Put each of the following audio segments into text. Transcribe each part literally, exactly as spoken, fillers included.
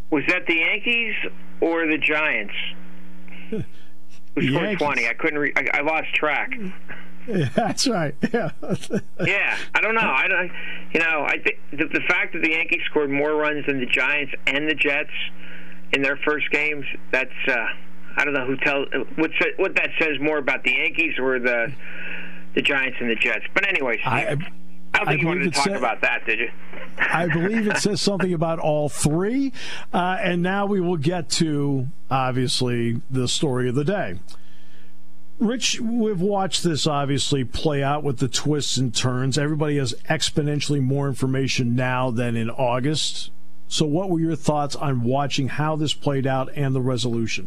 Was that the Yankees or the Giants? Who scored Yankees. twenty? I couldn't. Re- I, I lost track. Yeah, that's right. Yeah. Yeah, I don't know. I don't. You know, I think the, the fact that the Yankees scored more runs than the Giants and the Jets in their first games. That's. Uh, I don't know who tells what what that says more about the Yankees or the the Giants and the Jets. But anyway, Steve, I, I don't think I you wanted to it talk said, about that, did you? I believe it says something about all three. Uh, and now we will get to, obviously, the story of the day. Rich, we've watched this obviously play out with the twists and turns. Everybody has exponentially more information now than in August. So what were your thoughts on watching how this played out and the resolution?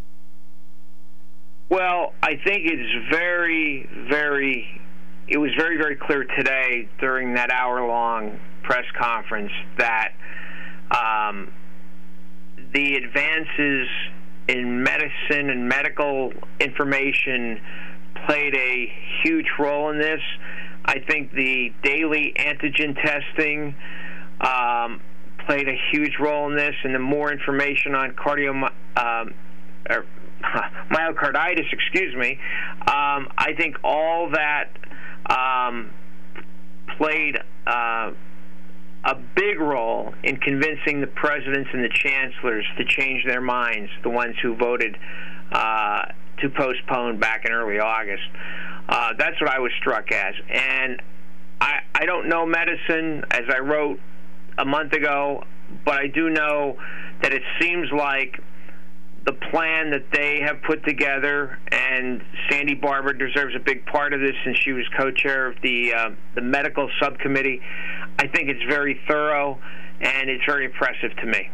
Well, I think it's very, very, it was very, very clear today during that hour-long press conference that um, the advances in medicine and medical information played a huge role in this. I think the daily antigen testing um, played a huge role in this, and the more information on cardio, um, or myocarditis, excuse me, um, I think all that um, played uh, a big role in convincing the presidents and the chancellors to change their minds, the ones who voted uh, to postpone back in early August. Uh, that's what I was struck as. And I, I don't know medicine, as I wrote a month ago, but I do know that it seems like the plan that they have put together, and Sandy Barber deserves a big part of this since she was co-chair of the uh, the medical subcommittee. I think it's very thorough, and it's very impressive to me.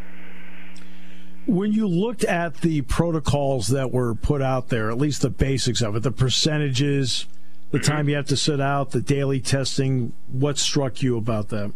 When you looked at the protocols that were put out there, at least the basics of it, the percentages, the Mm-hmm. time you have to sit out, the daily testing, what struck you about that?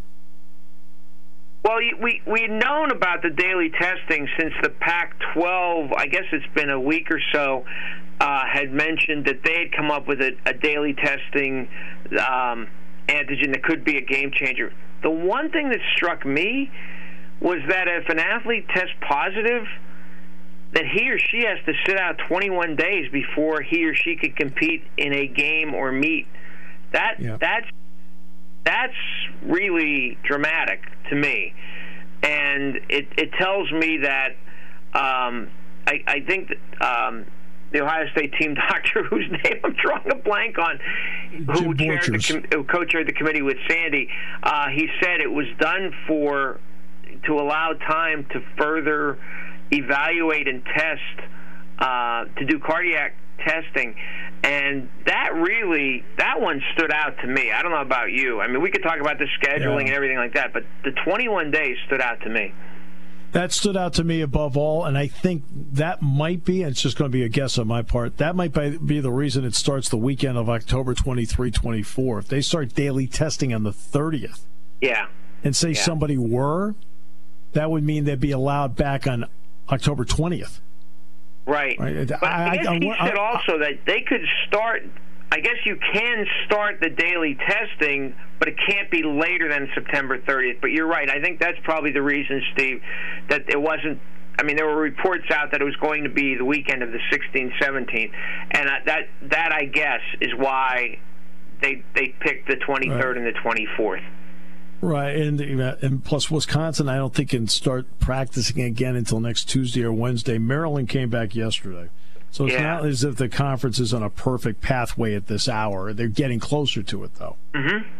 Well, we we'd known about the daily testing since the Pac twelve, I guess it's been a week or so, uh, had mentioned that they had come up with a, a daily testing um, antigen that could be a game changer. The one thing that struck me was that if an athlete tests positive, that he or she has to sit out twenty-one days before he or she could compete in a game or meet. That yeah. that's that's really dramatic to me, and it, it tells me that um, I, I think that um, the Ohio State team doctor, whose name I'm drawing a blank on, who, chaired the com- who co-chaired the committee with Sandy, uh, he said it was done for to allow time to further evaluate and test, uh, to do cardiac testing. And that really, that one stood out to me. I don't know about you. I mean, we could talk about the scheduling yeah. and everything like that, but the twenty-one days stood out to me. That stood out to me above all, and I think that might be, and it's just going to be a guess on my part, that might be the reason it starts the weekend of October twenty-third, twenty-fourth. If they start daily testing on the thirtieth, yeah, and say yeah. somebody were, that would mean they'd be allowed back on October twentieth. Right. right. But I, I guess I, I, he I, said I, also that they could start, I guess you can start the daily testing, but it can't be later than September thirtieth. But you're right. I think that's probably the reason, Steve, that it wasn't. I mean, there were reports out that it was going to be the weekend of the sixteenth, seventeenth. And that, that I guess, is why they they picked the twenty-third right. and the twenty-fourth. Right, and and plus Wisconsin, I don't think can start practicing again until next Tuesday or Wednesday. Maryland came back yesterday, so it's yeah. not as if the conference is on a perfect pathway at this hour. They're getting closer to it, though. Mm-hmm.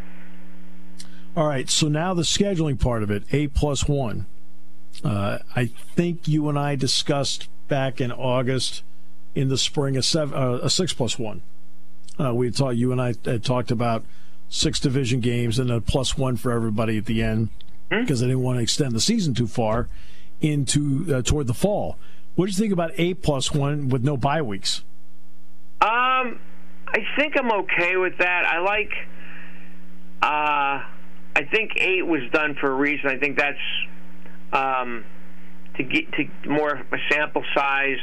All right, so now the scheduling part of it, eight plus one. Uh, I think you and I discussed back in August, in the spring, a seven, uh, a six plus one. Uh, we had talked. You and I had talked about six division games and a plus one for everybody at the end because mm-hmm. I didn't want to extend the season too far into uh, toward the fall. What do you think about eight plus one with no bye weeks? Um, I think I'm okay with that. I like. Uh, I think eight was done for a reason. I think that's um, to get to more of a sample size.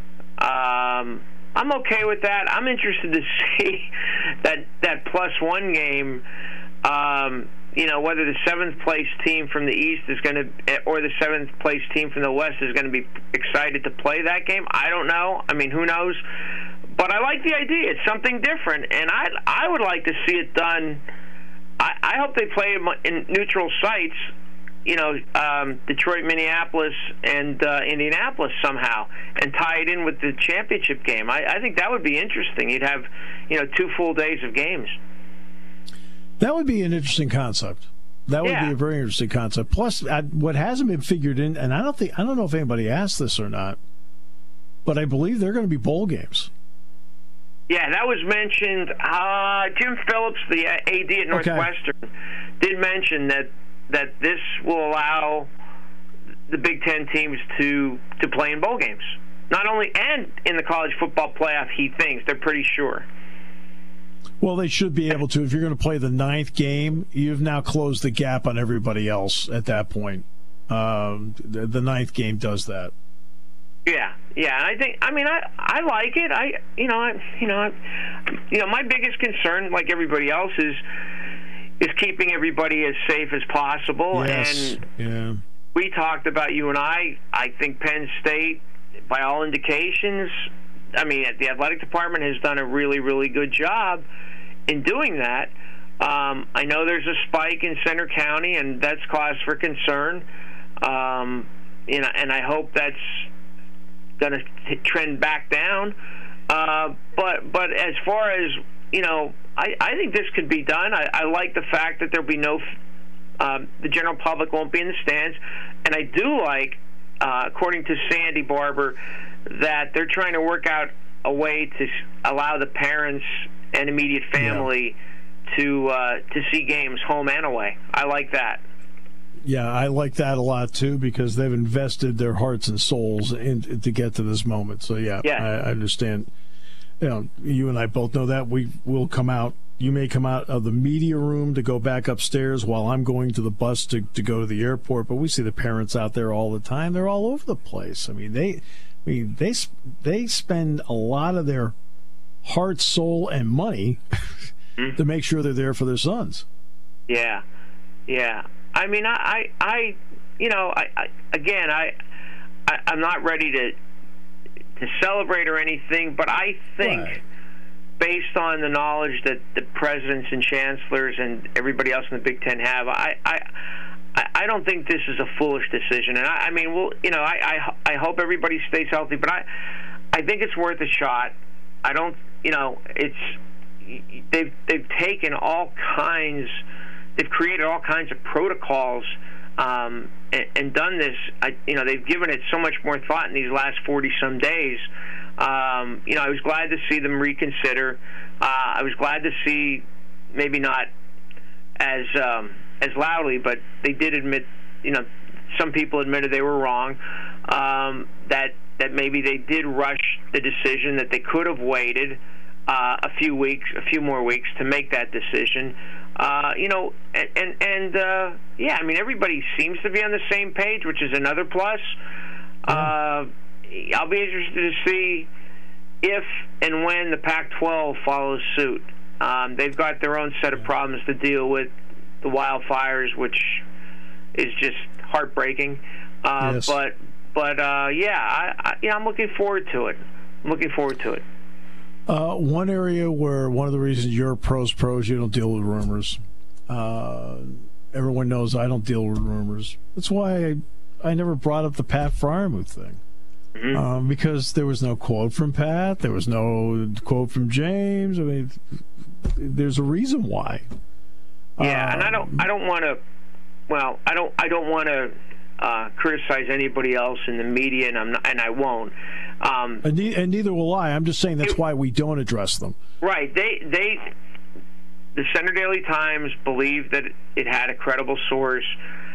Um, I'm okay with that. I'm interested to see that that plus one game. Um, you know, whether the seventh place team from the East is going to, or the seventh place team from the West is going to be excited to play that game. I don't know. I mean, who knows? But I like the idea. It's something different, and I I would like to see it done. I, I hope they play in neutral sites, you know, um, Detroit, Minneapolis, and uh, Indianapolis somehow, and tie it in with the championship game. I, I think that would be interesting. You'd have, you know, two full days of games. That would be an interesting concept. That would yeah. be a very interesting concept. Plus, I, what hasn't been figured in, and I don't think I don't know if anybody asked this or not, but I believe they're going to be bowl games. Yeah, that was mentioned. Uh, Jim Phillips, the A D at Northwestern, okay. did mention that that this will allow the Big Ten teams to to play in bowl games. Not only and in the college football playoff, he thinks they're pretty sure. Well, they should be able to. If you're going to play the ninth game, you've now closed the gap on everybody else at that point. Um, the, the ninth game does that. Yeah, yeah. I think. I mean, I I like it. I you know I you know I, you know my biggest concern, like everybody else, is is keeping everybody as safe as possible. Yes. And yeah. we talked about you and I. I think Penn State, by all indications, I mean, the athletic department has done a really, really good job in doing that. Um, I know there's a spike in Center County, and that's cause for concern. Um, you know, and I hope that's going to trend back down. Uh, but but as far as, you know, I, I think this could be done. I, I like the fact that there'll be no, um, the general public won't be in the stands. And I do like, uh, according to Sandy Barber, that they're trying to work out a way to allow the parents and immediate family yeah. to uh, to see games home and away. I like that. Yeah, I like that a lot too, because they've invested their hearts and souls in, to get to this moment. So yeah, yeah. I, I understand. You know, you and I both know that. We will come out. You may come out of the media room to go back upstairs while I'm going to the bus to, to go to the airport. But we see the parents out there all the time. They're all over the place. I mean, they, I mean, they they spend a lot of their heart, soul, and money mm-hmm. to make sure they're there for their sons. Yeah, yeah. I mean, I, I, I you know, I, I again, I, I, I'm not ready to to celebrate or anything, but I think. Right. Based on the knowledge that the presidents and chancellors and everybody else in the Big Ten have, I, I, I don't think this is a foolish decision. And I, I mean, well, you know, I, I, I hope everybody stays healthy, but I, I think it's worth a shot. I don't, you know, it's they've they've taken all kinds, they've created all kinds of protocols, um, and, and done this. I, you know, they've given it so much more thought in these last forty some days. Um, you know, I was glad to see them reconsider. Uh, I was glad to see, maybe not as um, as loudly, but they did admit. You know, some people admitted they were wrong. Um, that that maybe they did rush the decision. That they could have waited uh, a few weeks, a few more weeks to make that decision. Uh, you know, and and, and uh, yeah, I mean, everybody seems to be on the same page, which is another plus. Uh, I'll be interested to see if and when the Pac twelve follows suit. Um, they've got their own set of problems to deal with, the wildfires, which is just heartbreaking. Uh, yes. But, but uh, yeah, I, I, you know, I'm looking forward to it. I'm looking forward to it. Uh, one area where one of the reasons you're pros pros, you don't deal with rumors. Uh, everyone knows I don't deal with rumors. That's why I, I never brought up the Pat Freiermuth thing. Mm-hmm. Um, because there was no quote from Pat, there was no quote from James. I mean, there's a reason why. Yeah, um, and I don't, I don't want to. Well, I don't, I don't want to uh, criticize anybody else in the media, and I'm not, and I won't. Um, and, ne- and neither will I. I'm just saying that's it, why we don't address them. Right? They, they, the Center Daily Times believed that it had a credible source,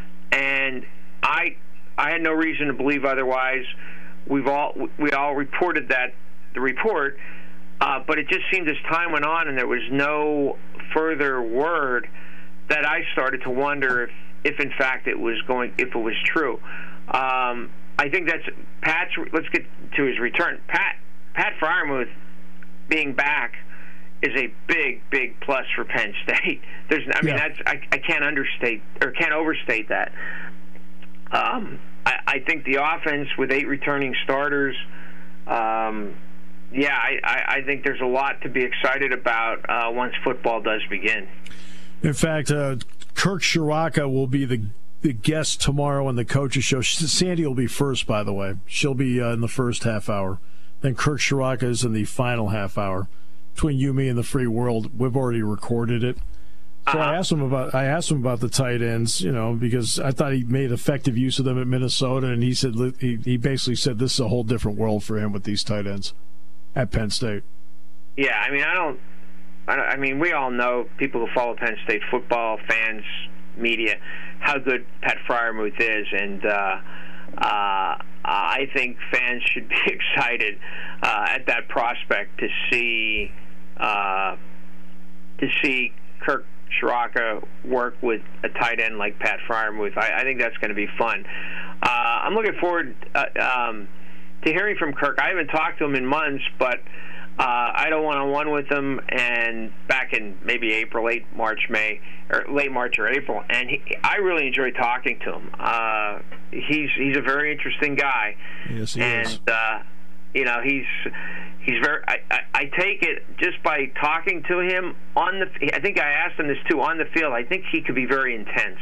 and I, I had no reason to believe otherwise. We've all we all reported that the report, uh, but it just seemed as time went on and there was no further word that I started to wonder if, if in fact it was going if it was true. Um, I think that's Pat's. Let's get to his return. Pat Pat Freiermuth being back is a big, big plus for Penn State. There's, I mean, Yeah. that's I, I can't understate or can't overstate that. Um, I, I think the offense with eight returning starters, um, yeah, I, I, I think there's a lot to be excited about uh, once football does begin. In fact, uh, Kirk Shiraka will be the the guest tomorrow on the coaches show. Sandy will be first, by the way. She'll be uh, in the first half hour. Then Kirk Shiraka is in the final half hour. Between you, me, and the free world, we've already recorded it. So Uh-huh. I asked him about I asked him about the tight ends, you know, because I thought he made effective use of them at Minnesota, and he said he, he basically said this is a whole different world for him with these tight ends at Penn State. Yeah, I mean, I don't, I don't. I mean, we all know, people who follow Penn State football, fans, media, how good Pat Freiermuth is, and uh, uh, I think fans should be excited uh, at that prospect to see uh, to see Kirk Shiraka work with a tight end like Pat Freiermuth. I, I think that's going to be fun. Uh, I'm looking forward uh, um, to hearing from Kirk. I haven't talked to him in months, but uh, I had a one-on-one with him, and back in maybe April, late March, May, or late March or April, and he, I really enjoyed talking to him. Uh, he's he's a very interesting guy, Yes, he and is. uh, you know he's. He's very. I, I, I take it just by talking to him on the. I think I asked him this too on the field. I think he could be very intense.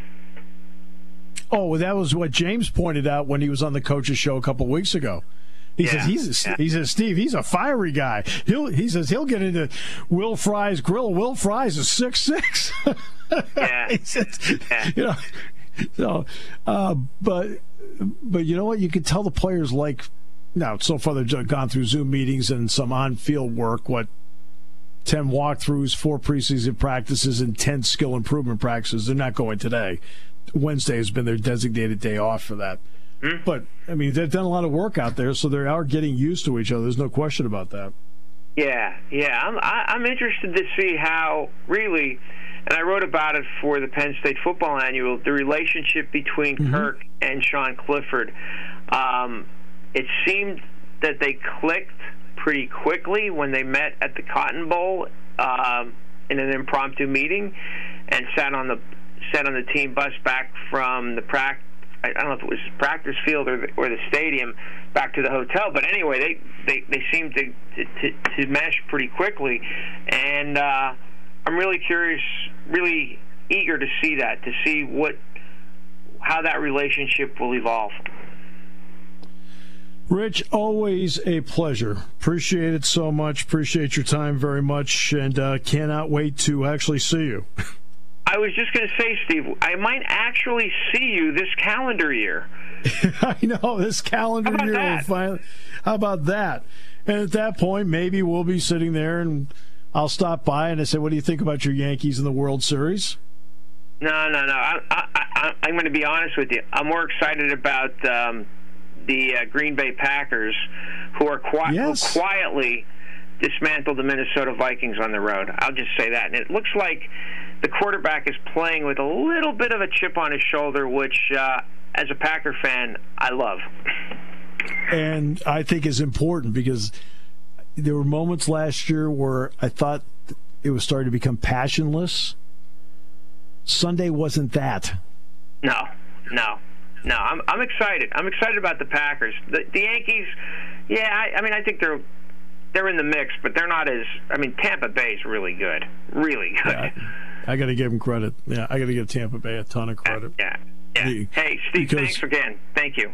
Oh, well, that was what James pointed out when he was on the coaches show a couple of weeks ago. He Yeah, says he's a, yeah. he says Steve, he's a fiery guy. He'll he says he'll get into Will Fry's grill. Will Fry's is six six. Yeah. He says, Yeah. you know. So, uh, but but you know what? You can tell the players like. Now, so far they've gone through Zoom meetings and some on-field work, what, ten walkthroughs, four preseason practices, and ten skill improvement practices. They're not going today. Wednesday has been their designated day off for that. Hmm? But, I mean, they've done a lot of work out there, so they are getting used to each other. There's no question about that. Yeah, yeah. I'm I, I'm interested to see how really, and I wrote about it for the Penn State Football Annual, the relationship between Mm-hmm. Kirk and Sean Clifford. Um, it seemed that they clicked pretty quickly when they met at the Cotton Bowl um, in an impromptu meeting, and sat on the sat on the team bus back from the practice. I don't know if it was practice field or the, or the stadium back to the hotel, but anyway, they they, they seemed to, to to mesh pretty quickly, and uh, I'm really curious, really eager to see that, to see what how that relationship will evolve. Rich, always a pleasure. Appreciate it so much. Appreciate your time very much, and uh, cannot wait to actually see you. I was just going to say, Steve, I might actually see you this calendar year. I know, this calendar How about year will that? finally. How about that? And at that point, maybe we'll be sitting there, and I'll stop by and I say, "What do you think about your Yankees in the World Series?" No, no, no. I, I, I, I'm going to be honest with you. I'm more excited about um, the uh, Green Bay Packers, who are qui- Yes. who quietly dismantled the Minnesota Vikings on the road. I'll just say that. And it looks like the quarterback is playing with a little bit of a chip on his shoulder, which, uh, as a Packer fan, I love. And I think is important because there were moments last year where I thought it was starting to become passionless. Sunday wasn't that. No, no, no. I'm I'm excited. I'm excited about the Packers. The, the Yankees, yeah. I, I mean, I think they're they're in the mix, but they're not as. I mean, Tampa Bay's really good, really good. Yeah, I got to give them credit. Yeah, I got to give Tampa Bay a ton of credit. Yeah, yeah. The- Hey, Steve, because- thanks again. Thank you.